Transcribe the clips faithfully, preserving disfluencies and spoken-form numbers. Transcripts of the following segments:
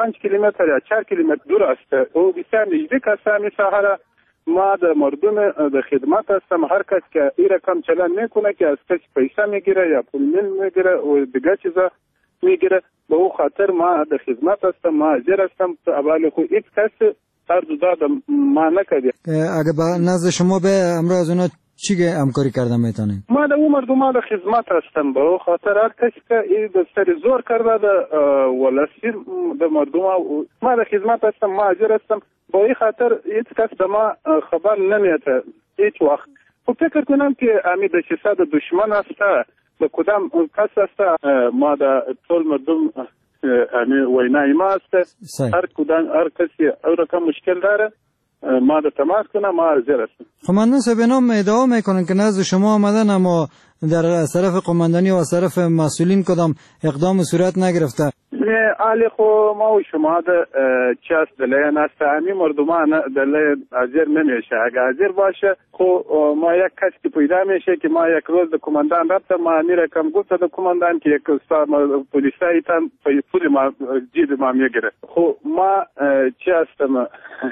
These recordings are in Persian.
پنج کیلومتر یا چهار کیلومتر دور است او بسیار نزدیک است همین ساحه. ما در مردم در خدمت هستم. هر کس که این رقم چلن میکنه که از کسی پیسه میگیره یا پول میگیره و دیگه چیزا میگیره به او خاطر ما در خدمت هستم. ما حاضر هستم اولی خود هیچ کس هر دو داد ما نکردیم. اگه با نزد شما به امروز از اونا چی همکاری کردن میتونه؟ ما در اون مردم در خدمت هستم. به او خاطر هر کسی که این در سر زور کرده در ولسی در مردم ما در خدمت هستم. ما حاضر هستم. با این خاطر هیچ کس در ما خبر نمیده هیچ وقت. خب فکر کنم که امی در شصد دشمن هسته به کدام کس هسته ما در طول مردم امی وینای ما هسته. هر کدام هر کسی او رقم مشکل داره ما در تماس کنم. ما حاضر هستم. قماندان صاحب اینا ادعا میکنن که نزد شما آمدن اما در از طرف قماندانی و از طرف مسئولین کدام اقدام صورت نگرفته. نه علی خو ما و شما در چاس دلیه نسته همین مردمان دلیه حاضر نمیشه. اگه حاضر باشه خو ما یک کس که پیدا میشه که ما یک روز در کماندان رفتم ما میره کم گفت در کماندان که یک پولیسایی تن پول ما جیب ما میگیره. خو ما چی هستم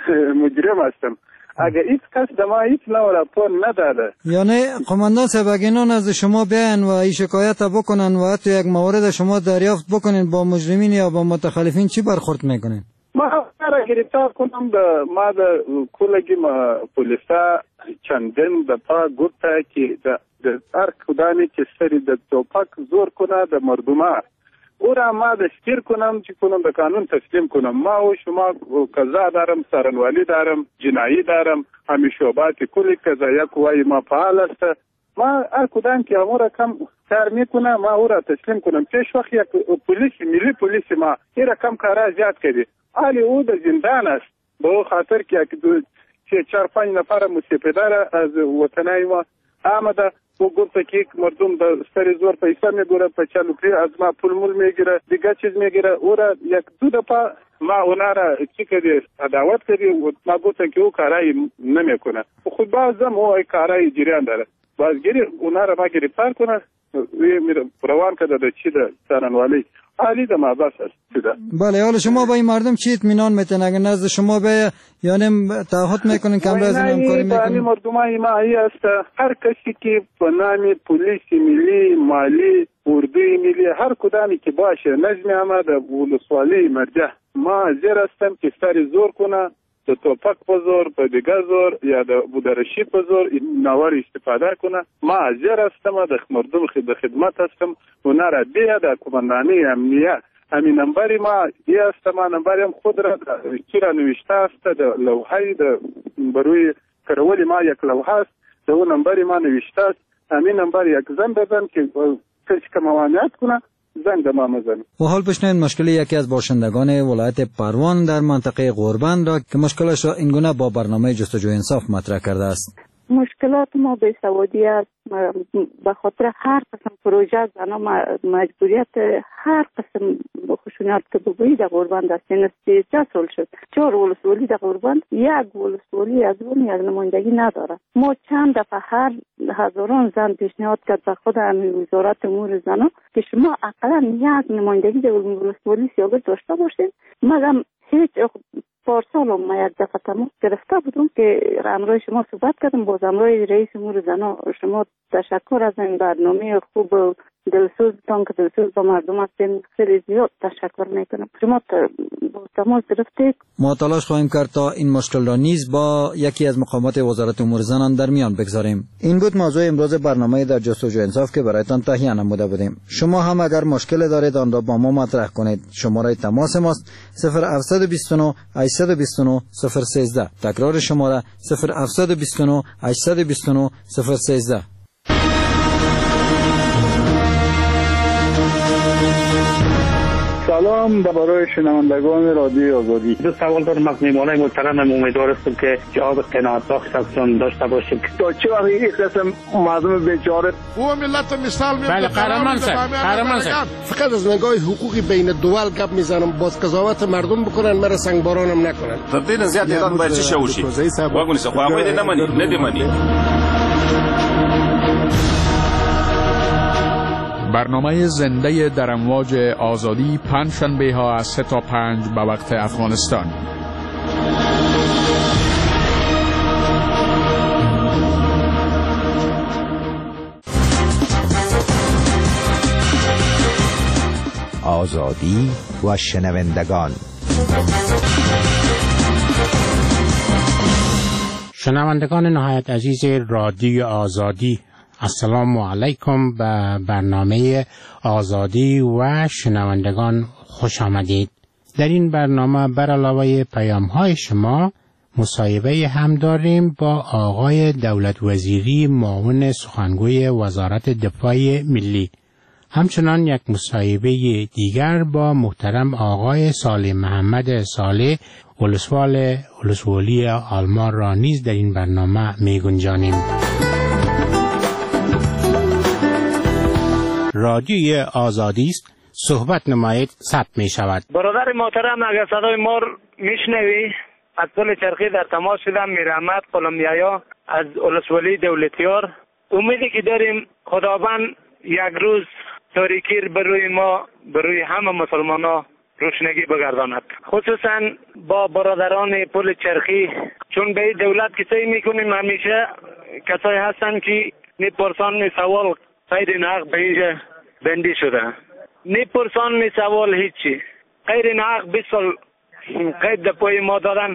مجرم هستم. اگه هیچ کس دما هیچ نوع راپور نداده یعنی قماندان صاحب اگه اینا نزد شما بیان و این شکایت بکنن و حتی یک مورد شما دریافت بکنین با مجرمین یا با متخلفین چی برخورد میکنین؟ ما را گرفتار کنم ده ما ده کلگی ما پولیسا چندین دفعه گفته که ده هر کدامی که سری ده توپک زور کنه ده مردمه او را ما دستگیر کنم چی کنم به قانون تسلیم کنم. ما و شما قضا دارم، سرنوالی دارم، جنایی دارم، همین شعبات کلی قضایی قوای ما فعال است. ما هر کدام که امور کم کار میکنه ما او را تسلیم کنم. پیش وقت یک پلیس ملی پلیس ما این رقم کارا زیاد کردی حالی او در زندان است به خاطر که یک چهار پنج نفر مسیپدار از وطنای ما آمده و گفت که یک مردم در سر زور پیسه میگیره په چالوکری از ما پول مول میگیره دیگه چیز میگیره او را یک دو دفعه ما اونا را چی کردی عداوت کردی و ما گفتن که او کارایی نمیکنه و خود بازم او ای کارایی جریان داره بازگیری اونا را ما گرفتار کنه روان کرده در چی ده سرنوالی حالی ده ما بس است بله. حالا شما با این مردم چی اطمینان میتن اگر نزد شما به یعنی تعهد میکنین که امروز همکاری میکنین؟ این مردمای ما ای است هر کسی که به نام پلیس ملی مالی اردوی ملی هر کدامی که باشه نظم آمد ولسوالی مرجع ما حاضر هستم که سر زور کنه د توپک په زور په دیگه زور یا د بودرشی په زور نوار استفاده کنه. ما حاضر هستم د مردم د خدمت هستم و نرا بیا د کماندانی امنیه همین نمبری ما یه هستم نمبری هم خود را چرا نوشته است د لوحه د بروی کرولی ما یک لوحه است د اون نمبری ما نوشته است همین نمبر یک زن بزن که کسی که موانعت کنه زنگ ما مزنه. و حال بشنوید مشکل یکی از باشندگان ولایت پروان در منطقه غوربند را که مشکلش را اینگونه با برنامه جستجوی انصاف مطرح کرده است. مشکلات ما بیسوادی است به خاطر هر قسم پروژه زنا مجبوریت هر قسم خشونت که بگویی در غوربند است. این سیزده سال شد چهار ولسوالی در غوربند یک ولسوالی از اون یک نمایندگی نداره. ما چند دفعه هر هزاران زن پیشنهاد کرد به خود همین وزارت امور زنا که شما اقلا یک نمایندگی در ولسوالی سیاست داشته باشید مگم هیچ پارسال ما یک دفعه تماس گرفته بودم که امروز شما صحبت کردم باز امروز رئیس امور زنا شما تشکر از این برنامه خوب و دلسوزتان که دلسوز با مردم هستیم خیلی زیاد تشکر میکنم. شما با تماس گرفتید ما تلاش خواهیم کرد تا این مشکل را نیز با یکی از مقامات وزارت امور زنان در میان بگذاریم. این بود موضوع امروز برنامه در جستجوی انصاف که برایتان تهیه نموده بودیم. شما هم اگر مشکل دارید آن را با ما مطرح کنید. شماره تماس ماست صفر هفت دو نه هشت دو نه صفر یک سه. تکرار شماره صفر هفت دو نه هشت دو نه صفر یک سه. سلام برای شنوندگان رادیو آزادی. دو سوال دارم از میهمانای محترمم امیدوار هستم که جواب قناعت بخشتون داشته باشیم. تا چه وقت این قسم مردم بیچاره او ملت مثال می بله قهرمان صاحب قهرمان صاحب فقط از نگاه حقوقی بین دول گپ میزنم باز قضاوت مردم بکنن مرا سنگبارانم نکنن. تبدیل زیاد ایران باید چی شوشی واگونی سه خو هغه نه منی نه دی منی برنامه زنده در امواج آزادی پنج شنبه ها از سه تا پنج به وقت افغانستان. آزادی و شنوندگان. شنوندگان نهایت عزیز رادیو آزادی، السلام علیکم. به برنامه آزادی و شنوندگان خوش آمدید. در این برنامه بر علاوه پیام های شما مصاحبه هم داریم با آقای دولت وزیری معاون سخنگوی وزارت دفاع ملی. همچنان یک مصاحبه دیگر با محترم آقای صالح محمد صالح ولسوال ولسوالی آلمار را نیز در این برنامه می گنجانیم. رادیوی آزادی است، صحبت نمایید، ثبت می شود. برادر محترم، اگر صدای ما میشنوی، از پل چرخی در تماس شدم. میر احمد قلمیایا از ولسوالی دولتیار. امیدی که داریم خداوند یک روز تاریکی بر روی ما، بر روی همه مسلمان ها روشنگی بگرداند. خصوصا با برادران پل چرخی، چون به دولت کسایی میکنیم همیشه کسایی هستن که نیپرسان می سوال قید نحق به اینجا بندی شده. نیپرسان می سوال هیچی، قید نحق بیست سال قید دپای ما دادن.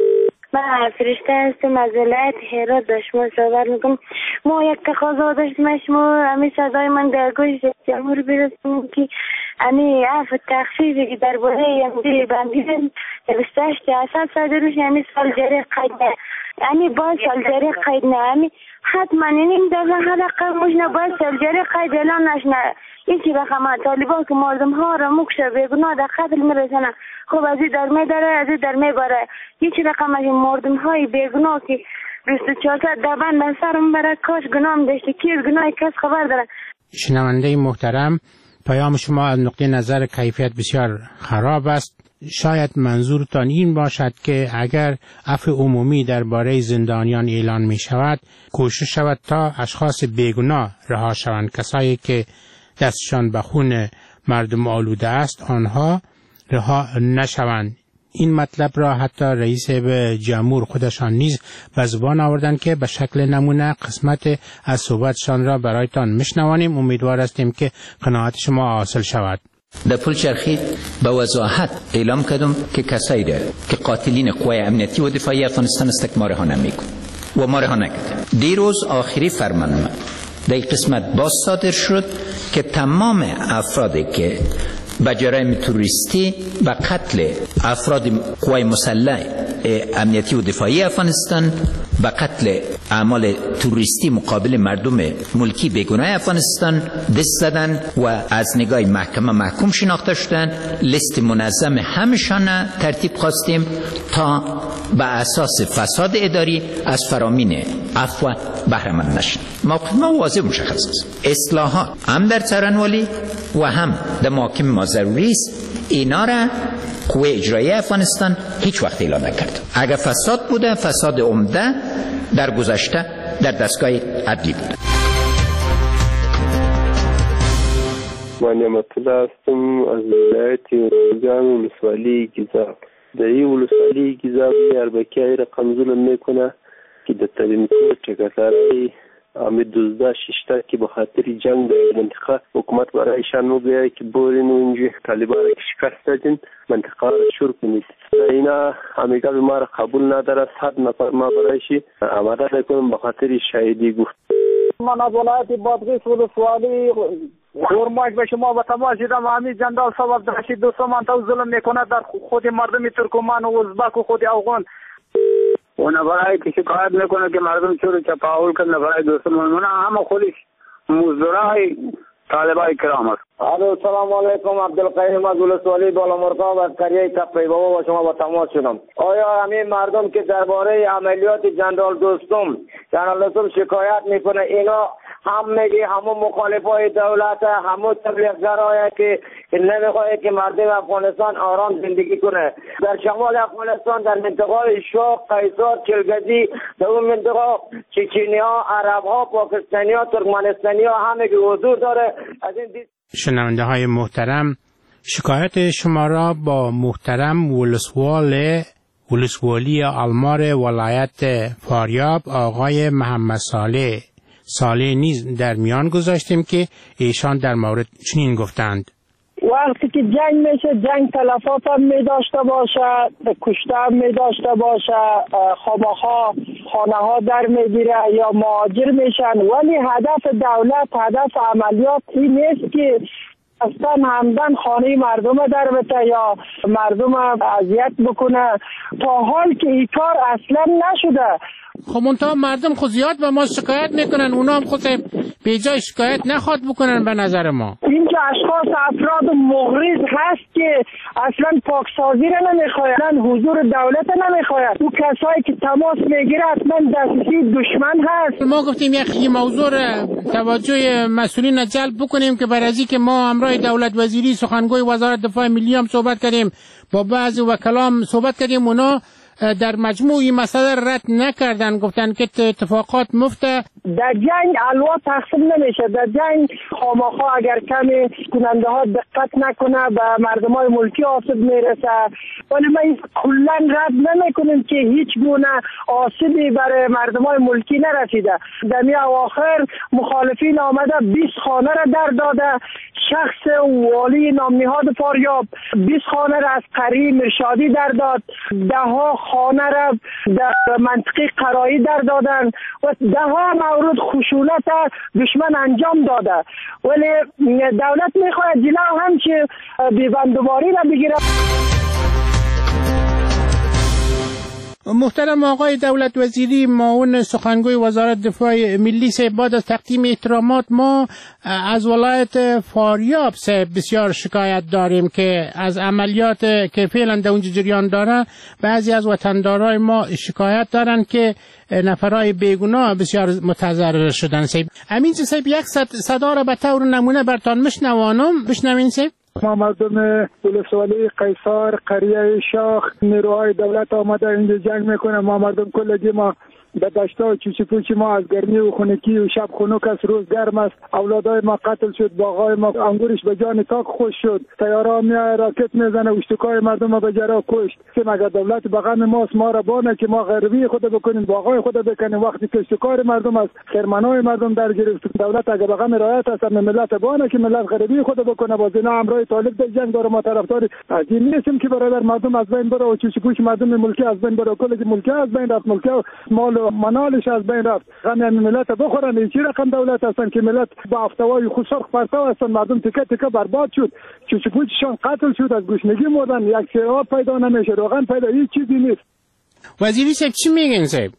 من فرشته هستم از ولایت هرات به شما صحبت میکنم. ما یک تقاضا داشتیم شما همین صدای من در گوش جمهور برسونیم که همین عفو تخفیفی که درباره امدی بندیدن نوشته است که اصلا صدروش همین سال جاری قید نه، همین باید سال جاری قید نه، همین حتما این دفعه حداقل مجنه باید سال جاری قید اعلان نشنه. این چی رقم طالبان که مردم ها را مکشه بگناه در قتل میرسنه. خب از این در می داره، از این در می باره. هیچ رقم از این مردم های بگناه که بیست و چهار ساعت دبن در سرم بره، کاش گناهم داشته کی از گناه کس خبر داره. شنونده محترم، پیام شما از نقطه نظر کیفیت بسیار خراب است. شاید منظورتان این باشد که اگر عفو عمومی درباره زندانیان اعلان می شود، کوشش شود تا اشخاص بیگناه رها شوند. کسایی که دستشان به خون مردم آلوده است آنها رها نشوند. این مطلب را حتی رئیس جمهور خودشان نیز به زبان آوردند که به شکل نمونه قسمت از صحبتشان را برایتان میشنوانیم. امیدوار هستیم که قناعت شما حاصل شود. در پل چرخی به وضاحت اعلام کردم که کسایی را که قاتلین قوای امنیتی و دفاعی افغانستان است ما رها نمی‌کنیم و ما رها نکردیم. دیروز آخری فرماننامه در این قسمت باز صادر شد که تمام افرادی که به جرایم تروریستی و قتل افراد قوای مسلح امنیتی و دفاعی افغانستان و قتل اعمال تروریستی مقابل مردم ملکی بیگناه افغانستان دست زدن و از نگاه محکمه محکوم شناخته شدن، لیست منظم همشان ترتیب خواستیم تا به اساس فساد اداری از فرامین عفو بهره مند نشن. موقف ما واضح مشخص است. اصلاحات هم در څارنوالي و هم در محاکم ما ضروری است. اینا را قوه اجرایی افغانستان هیچ وقت اعلام نکرد. اگر فساد بوده، فساد عمده در گذشته در دستگاه عدلی بوده. من نعمت الله هستم از ولایت روزگان ولسوالی گیزاب. در این ولسوالی گیزاب اربکی رقم ظلم میکنه که در ترینکور چکتاری آمد دوزده ششته که بخاطر جنگ در منطقه حکومت برایشان مگویه که بورین و اینجوی طالبان را که شکست دادین منطقه را شروع کنید. اینا همیگه به ما را قبول نداره. صد نفر ما برایشی آمده نکنم بخاطر شهیدی گفت. من از ولایت بادغیس ولسوالی خورماک به شما به تماس دیدم. همین جندال صاحب رشید دوست من تو ظلم میکنه در خود مردم ترکمان و ازبک و خود افغان. و نفرهایی که شکایت میکنه که مردم چور چپاول کن نفرهای دوستمون من همه خودش مزدورای طالبای کرام است. الو سلام علیکم. عبدالقیوم از ولسوالی بالامرغاب از قریه کپی بابا با شما با تماس شدم. آیا همین مردم که درباره عملیات جندال دوستم جنرال دوستم شکایت میکنه اینا هم میگی همون مخالفای دولت، همون تبلیغگرایی که نمیخواد که مردم افغانستان آرام زندگی کنه. در شمال افغانستان در منطقه شوق، قیصر، چلگزی، در اون منطقه چچنی ها، عرب ها، پاکستانی ها، ترکمنستانی ها همه که حضور داره. از این دید... شنونده های محترم، شکایت شما را با محترم ولسوال ولسوالی آلمار ولایت فاریاب آقای محمد صالح صالح نیز در میان گذاشتیم که ایشان در مورد چنین گفتند: وقتی که جنگ میشه، جنگ تلفات هم می داشته باشه، کشته هم می داشته باشه، خامخا خانه ها در میگیره یا مهاجر میشن، ولی هدف دولت، هدف عملیات این نیست که اصلا همدن خانه مردم در بته یا مردم اذیت بکنه. تا حال که این کار اصلا نشده. خب منتها مردم خود زیاد به ما شکایت میکنن، اونا هم خود به جای شکایت نخواد بکنن. به نظر ما اینجا اشخاص افراد مغرض هست که اصلا پاکسازی را نمیخواهند، حضور دولت نمیخواهند. او کسایی که تماس میگیره اصلا دستی دشمن هست. ما گفتیم یک موضوع توجه مسئولین جلب بکنیم که بر از که ما همراه دولت وزیری سخنگوی وزارت دفاع ملی هم صحبت کردیم، با بعضی وکلام صحبت کردیم، اونا در مجموعی مسئله رد نکردن، گفتن که اتفاقات مفته. در جنگ الوا تقسیم نمیشه. در جنگ خامخا اگر کمی کننده ها دقت نکنه به مردم های ملکی آسیب میرسه، ولی ما کلا رد نمیکنیم که هیچ گونه آسیبی برای مردم های ملکی نرسیده. در می اواخر مخالفین آمده بیست خانه را در داده. شخص والی نامنهاد فاریاب بیست خانه را از قریه مرشادی در داد، ده ها خانه را در منطقه قرایی در دادن و ده ها مورد خشونت دشمن انجام داده. ولی دولت میخواد جلو همچه بیبندوباری را بگیره. محترم آقای دولت وزیری معاون سخنگوی وزارت دفاع ملی صاحب، بعد از تقدیم احترامات ما از ولایت فاریاب صاحب بسیار شکایت داریم که از عملیات که فعلا در اونجا جریان داره بعضی از وطندارای ما شکایت دارن که نفرای بیگناه بسیار متضرر شدن. صاحب امین صاحب یک صدا را به طور نمونه برتان مشنوانم، بشنوین صاحب. ما مردم ولسوالی قیصر، قریه شاخ، نیروهای دولت آمده اینجا جنگ میکنه. ما مردم کلگی ما به دشتا و چوچی پوچی ما از گرمی و خونکی و شب خنک است، روز گرم است. اولادای ما قتل شد، باغای ما انگورش به جان تاک خوش شد. طیاره میای راکت میزنه، اشتکای مردم ما به جرا کشت. مگر دولت به غم ماست ما را بانه که ما غربی خود بکنیم، باغای خود بکنیم. وقتی که اشتکار مردم است، خرمنای مردم در گرفت. دولت اگر به غم رعایت است ملت بانه که ملت غربی خود بکنه. باز اینا امرای طالب در جنگ داره. ما طرفدار از این نیستیم که برادر مردم از بین بره و چوچی پوچ مردم ملکی از بین بره. کلی ملکی از بین رفت، ملکی مال منالش از بین رفت. غم ملت بخورن. این چی رقم دولت هستن که ملت با افتوای خسرخ پرتو هستن. مردم تکه تکه برباد شد، چوچی پوچشان قتل شد، از گوشنگی مردن. یک سیاه پیدا نمیشه، روغن پیدا، هیچ چیزی نیست. وزیری صاحب چی میگن صاحب؟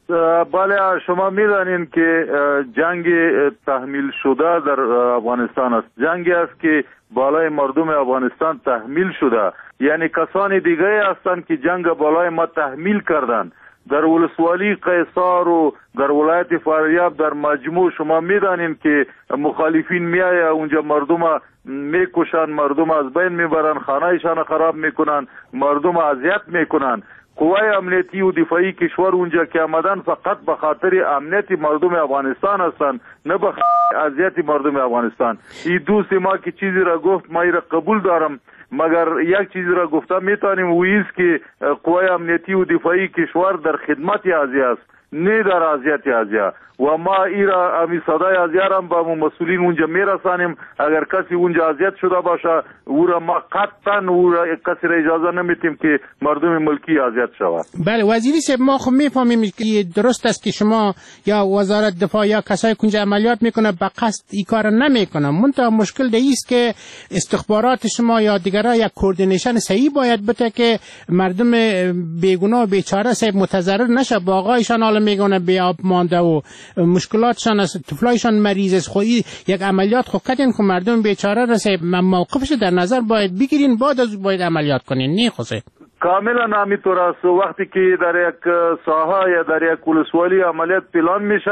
بله شما میدانین که جنگ تحمیل شده در افغانستان است. جنگی است که بالای مردم افغانستان تحمیل شده، یعنی کسان دیگه هستند که جنگ بالای ما تحمیل کردند. در ولسوالی قیصر و در ولایت فاریاب در مجموع شما میدانیم که مخالفین میایه اونجا مردم میکشن، مردم از بین میبرن، خانهایشان خراب میکنن، مردم اذیت میکنن. قوای امنیتی و دفاعی کشور اونجا که آمدن فقط به خاطر امنیت مردم افغانستان هستند، نه به خاطر اذیت مردم افغانستان. این دوست ما که چیزی را گفت ما را قبول دارم، مگر یک چیزی را گفتم میتونیم ویز که قوای امنیتی و دفاعی کشور در خدمت ازی است، نه در اذیت ازی. و ما ایرا امی صدای ازیارم با مسئولین اونجا میرسانیم. اگر کسی اونجا اذیت شده باشه او را ما قطعا او را کسی را اجازه نمیتیم که مردم ملکی اذیت شود. بله وزیری صاحب ما خب میفهمیم که درست است که شما یا وزارت دفاع یا کسایی که اونجا عملیات میکنه به قصد این کار نمیکنه، منتها مشکل ده است که استخبارات شما یا دیگرها یک کوردینیشن صحیح باید بده که مردم بیگناه بیچاره صاحب متضرر نشه. باغایشان حالا میگونه بی آب مانده و مشکلاتشان است، طفلایشان مریض است. خود یک عملیات خود کردین که مردم بیچاره را صاحب موقفش در نظر باید بگیرین، بعد از باید عملیات کنین. نه خود کاملا همینطور است. وقتی که در یک ساحه یا در یک ولسوالی عملیات پلان میشه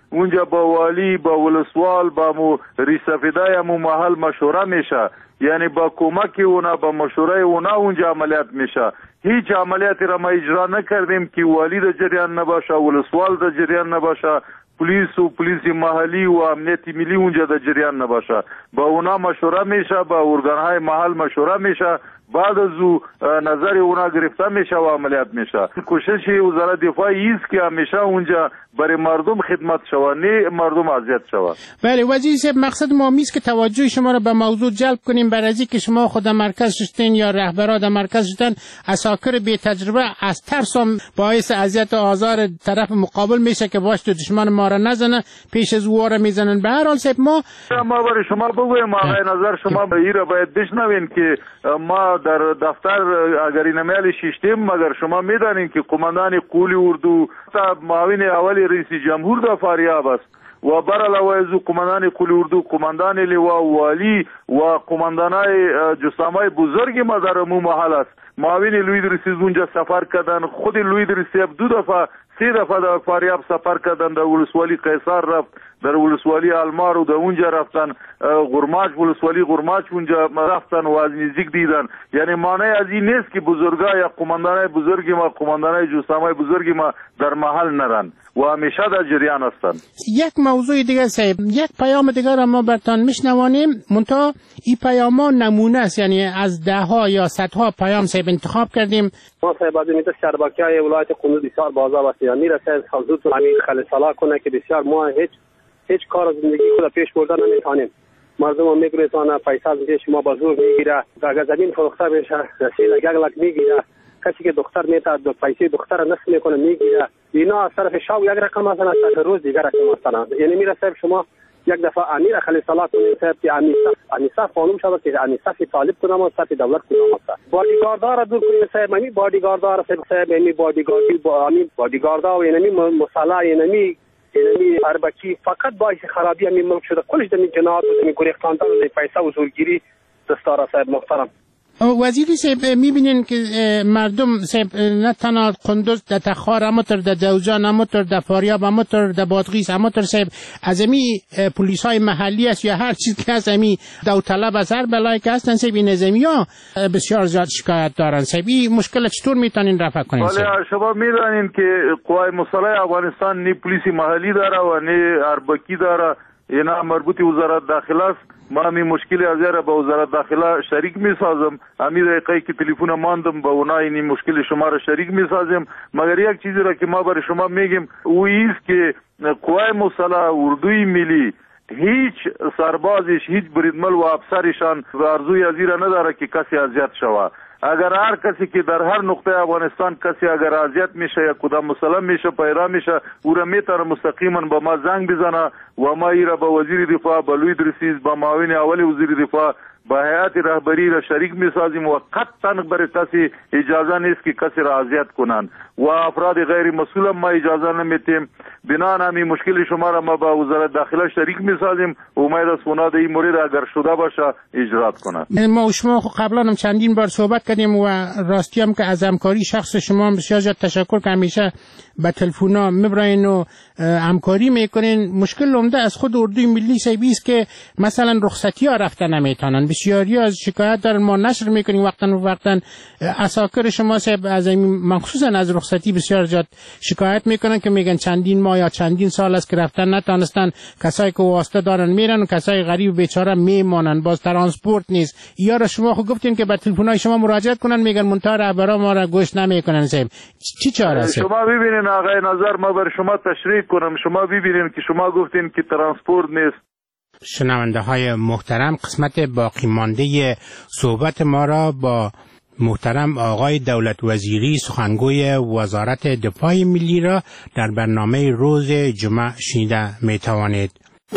اونجا با والی، با ولسوال، با مو ریسفیدای مو محل مشوره میشه، یعنی با کمک اونا، با مشوره اونا اونجا عملیات میشه. هیچ عملیاتی را ما اجرا نکردیم که والی در جریان نباشه، ولسوال در جریان نباشه، پلیس و پلیس محلی و امنیت ملی اونجا در جریان نباشه. با اونا مشوره میشه، با ارگانهای محل مشوره میشه، بعد از او نظر اونا گرفته میشه و عملیات میشه. کوشش وزارت دفاع است که همیشه اونجا برای مردم خدمت شود، نه مردم اذیت شود. بله وزیر صاحب، مقصد ما میست که توجه شما را به موضوع جلب کنیم، برای اینکه شما خود مرکز شدین یا رهبران در مرکز شدن، عساکر بی تجربه از ترس هم باعث اذیت و آزار طرف مقابل میشه که باش تو دشمن ما را نزنه، پیش از او را میزنن. به هر حال صاحب ما ما برای شما بگویم، آقای نظر شما این را باید بشنوین که ما در دفتر اگر این میل شیشتیم، مگر شما میدانین که قماندان قولی اردو معاون اول رئیس جمهور در فاریاب است و بر علاوه از قماندان قولی اردو، قماندان لوا والی و قماندانای جسامای بزرگ ما در مو محل است. معاون لوی درسی اونجا سفر کردن، خود لوی درسی دو دفعه سه دفعه در فاریاب سفر کردن، در ولسوالی قیصر رفت، در ولسوالی المار و در اونجا رفتن، غرماچ ولسوالی غرماچ اونجا رفتن و از نزدیک دیدن. یعنی معنی از این نیست که بزرگا یا قماندانای بزرگ ما، قماندانای جسامای بزرگ ما در محل نرن و همیشه در جریان هستن. یک موضوع دیگه صاحب، یک پیام دیگه را ما برتان میشنوانیم، منتها این پیاما نمونه است، یعنی از ده ها یا صدها پیام صاحب انتخاب کردیم. ما صاحب از این شربکه‌های ولایت قندوز بسیار بازار است، یعنی رسید حضرت امیر خلیل صلاح کنه که بسیار ما هیچ هیچ کار زندگی خود پیش بردن نمیتونیم. مردم هم میگریزانه، پیسه از شما با زور میگیره، اگر زمین فروخته بشه رسید گگلک میگیره، کسی که دختر میتاد دو پیسه دختر نصف میکنه میگیره. اینا از طرف شاو یک رقم هستن، از طرف روز دیگر رقم هستن. یعنی میره صاحب شما یک دفعه امیر خلیل صلاح کنید صاحب که امیسا امیسا قانون شود که امیسا فی طالب کنم و صرف دولت کنم است. بادیگاردار دور کنید صاحب، یعنی بادیگاردار صاحب صاحب یعنی بادیگاردی با امین بادیگاردار یعنی مصالح یعنی یعنی اربکی فقط باعث خرابی همین ملک شده. کلش دمی جنایات و دمی گریختاندن و پیسه و زورگیری دستار صاحب محترم. وزیری صاحب میبینین که مردم صاحب نه تنها قندوز در تخار، اما تر در دوجان، اما تر در فاریاب، اما تر در بادغیس، اما تر صاحب از امی پلیس های محلی است یا هر چیز که از امی داوطلب از هر بلایی که هستن صاحب این از امی ها بسیار زیاد شکایت دارن. صاحب این مشکل چطور میتونین رفع کنین؟ ولی شما میدانین که قوای مسلح افغانستان نه پلیس محلی داره و نه اربکی داره، اینا مربوط وزارت داخله است. ما همی مشکلی از یاره با وزارت داخله شریک می سازم، همی دقیقه که تلفون ماندم با اونا این مشکل شما را شریک می سازم. مگر یک چیزی را که ما برای شما میگیم او ایست که قوای مسلح اردوی ملی هیچ سربازش، هیچ بریدمل و افسرشان و ارزوی از ایره نداره که کسی اذیت شود. اگر هر کسی که در هر نقطه افغانستان کسی اگر اذیت میشه یا کدام مسلم میشه، پیرا میشه، او را میتونه مستقیما با ما زنگ بزنه و ما ایره با وزیر دفاع، با لوی درسیز، با معاون اول وزیر دفاع، با هیئت رهبری را شریک میسازیم و قطعا برای کسی اجازه نیست که کسی را اذیت کنند و افراد غیر مسئول ما اجازه نمیتیم. بنابراین همین مشکل شما را ما با وزارت داخله شریک میسازیم و امید است اونا در این مورد اگر شده باشه اجرات کنند. ما و شما قبلا هم چندین بار صحبت کردیم و راستی هم که از همکاری شخص شما بسیار زیاد تشکر که همیشه به تلفونا میبراین و همکاری میکنین. مشکل عمده از خود اردوی ملی صاحبی است که مثلا رخصتی ها رفتن نمیتونن. بسیاری از شکایت دارن، ما نشر میکنیم وقتا و وقتا. عساکر شما صاحب از مخصوصا از رخصتی بسیار زیاد شکایت میکنن که میگن چندین ماه یا چندین سال است که رفتن نتونستن. کسایی که واسطه دارن میرن و کسای غریب بیچاره میمونن، باز ترانسپورت نیست. یا را شما خود گفتین که به تلفن‌های شما مراجعه کنن، میگن منتها رهبرا ما را گوش نمیکنن. صاحب چی چاره است؟ شما ببینین آقای نظر، ما بر شما تشریح کنم. شما ببینین که شما گفتین که ترانسپورت نیست. شنونده های محترم، قسمت باقی مانده صحبت ما را با محترم آقای دولت وزیری سخنگوی وزارت دفاع ملی را در برنامه روز جمعه شنیده می توانید.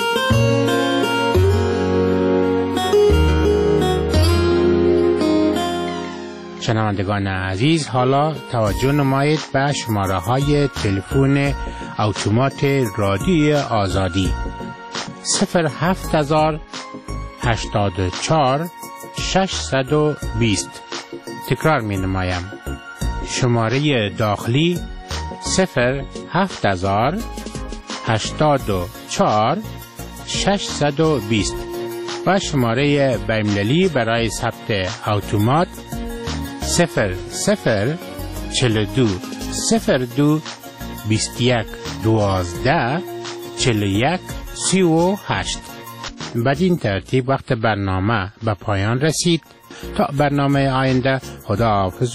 شنوندگان عزیز، حالا توجه نمایید به شماره های تلفن اتومات رادیوی آزادی صفر هفت هزار هشتاد و چهار ششصد و بیست. تکرار می نمایم. شماره داخلی صفر هفت هزار هشتاد و چهار ششصد و بیست و شماره بین‌المللی برای ثبت اتومات صفر صفر چهل و دو صفر دو بیست و یک دوازده چهل و یک سی و هشت. بدین ترتیب وقت برنامه به پایان رسید. تا برنامه آینده، خدا حافظ.